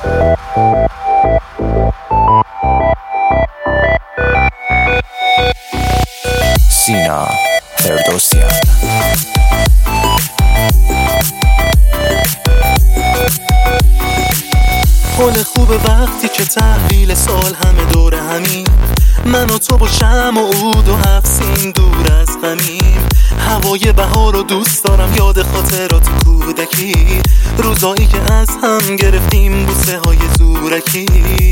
سینا فردوسیان. حال خوبه وقتی که تحویل سال همه دور همین، من و تو با شمع و عود و هفت سین دور از غمیم. هوای بهار رو دوست دارم، یاد خاطرات کودکی، روزایی که از هم گرفتیم بوسه های زورکی.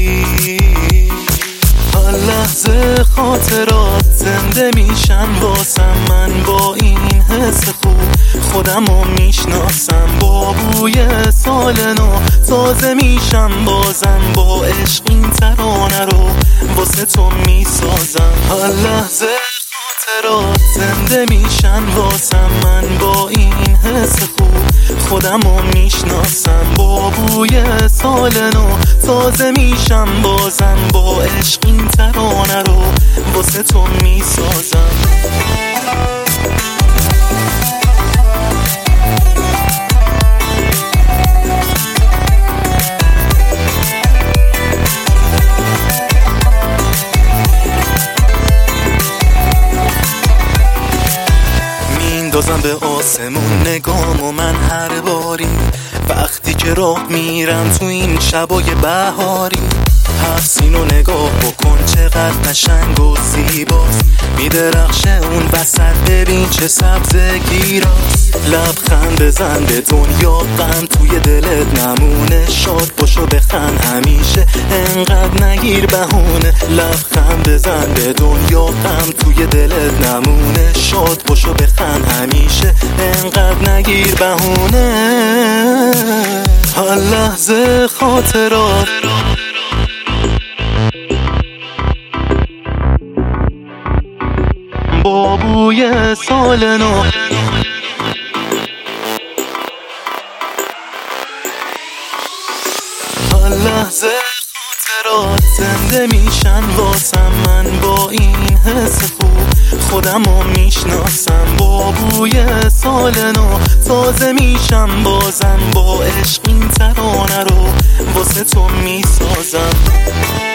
هر لحظه خاطرات زنده میشن واسم، من با این حس خوب خودم رو میشناسم. با بوی سال نو تازه میشم بازم، با عشق این ترانه رو واسه تو میسازم. هر لحظه خاطرات زنده میشن واسم، من با این حس خوب خودم رو میشناسم. با بوی سال نو تازه میشم بازم، با عشق این ترانه رو واسه تو میسازم. میندازم به آسمون نگام و من هر باری، وقتی که راه میرم تو این شبای بهاری. حفظین و نگاه بکن چقدر قشنگ و زیباست، میدرخشه اون وسط ببین چه سبزگیراست. لبخند بزن به دنیا غم توی دلت نمونه، شاد باشو بخند همیشه انقدر نگیر بهونه. لبخند بزن به دنیا غم توی دلت نمونه، شاد باشو بخند همیشه انقدر نگیر بهونه. هر لحظه خاطرات با بوی سال نو، هر لحظه خاطرات زنده میشن واسم، من با این حس خوب خودم رو میشناسم. با بوی سال نو تازه میشم بازم، با عشق این ترانه رو واسه تو میسازم.